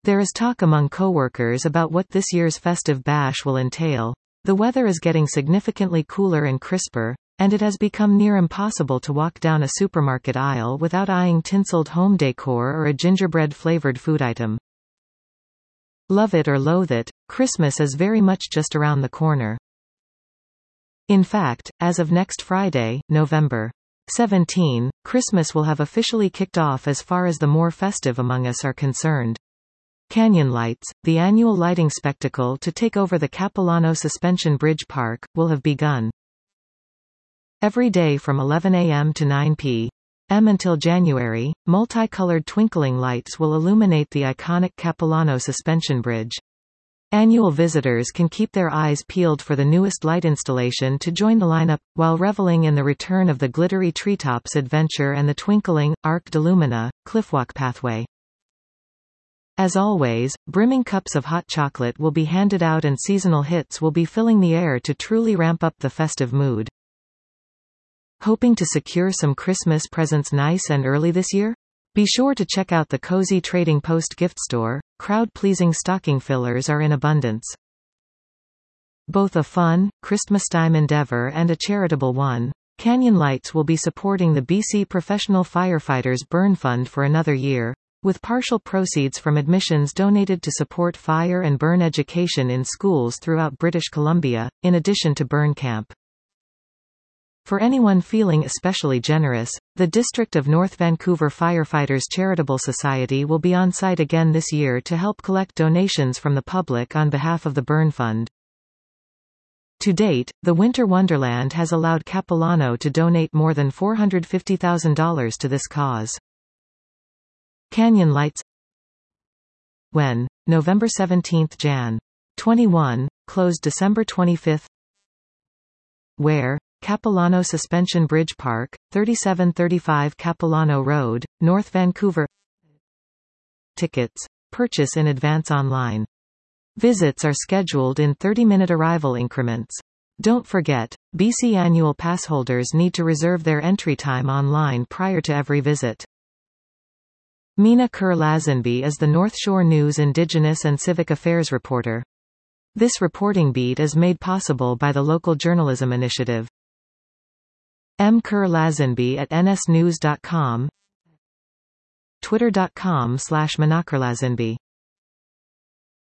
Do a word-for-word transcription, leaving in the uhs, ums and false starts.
There is talk among co-workers about what this year's festive bash will entail. The weather is getting significantly cooler and crisper, and it has become near impossible to walk down a supermarket aisle without eyeing tinseled home decor or a gingerbread-flavored food item. Love it or loathe it, Christmas is very much just around the corner. In fact, as of next Friday, November seventeenth, Christmas will have officially kicked off as far as the more festive among us are concerned. Canyon Lights, the annual lighting spectacle to take over the Capilano Suspension Bridge Park, will have begun. Every day from eleven a m to nine p m until January, multicolored twinkling lights will illuminate the iconic Capilano Suspension Bridge. Annual visitors can keep their eyes peeled for the newest light installation to join the lineup, while reveling in the return of the glittery Treetops Adventure and the twinkling, Arc de Lumina, Cliffwalk Pathway. As always, brimming cups of hot chocolate will be handed out and seasonal hits will be filling the air to truly ramp up the festive mood. Hoping to secure some Christmas presents nice and early this year? Be sure to check out the Cozy Trading Post gift store. Crowd-pleasing stocking fillers are in abundance. Both a fun, Christmas-time endeavor and a charitable one, Canyon Lights will be supporting the B C Professional Firefighters Burn Fund for another year, with partial proceeds from admissions donated to support fire and burn education in schools throughout British Columbia, in addition to Burn Camp. For anyone feeling especially generous, the District of North Vancouver Firefighters Charitable Society will be on site again this year to help collect donations from the public on behalf of the Burn Fund. To date, the Winter Wonderland has allowed Capilano to donate more than four hundred fifty thousand dollars to this cause. Canyon Lights. When? November seventeenth, January twenty-first, closed December twenty-fifth. Where? Capilano Suspension Bridge Park, thirty-seven thirty-five Capilano Road, North Vancouver. Tickets. Purchase in advance online. Visits are scheduled in thirty-minute arrival increments. Don't forget, B C annual pass holders need to reserve their entry time online prior to every visit. Mina Kerr-Lazenby is the North Shore News Indigenous and Civic Affairs reporter. This reporting beat is made possible by the Local Journalism Initiative. M. Kerr-Lazenby at n s news dot com, twitter dot com slash minakerlazenby.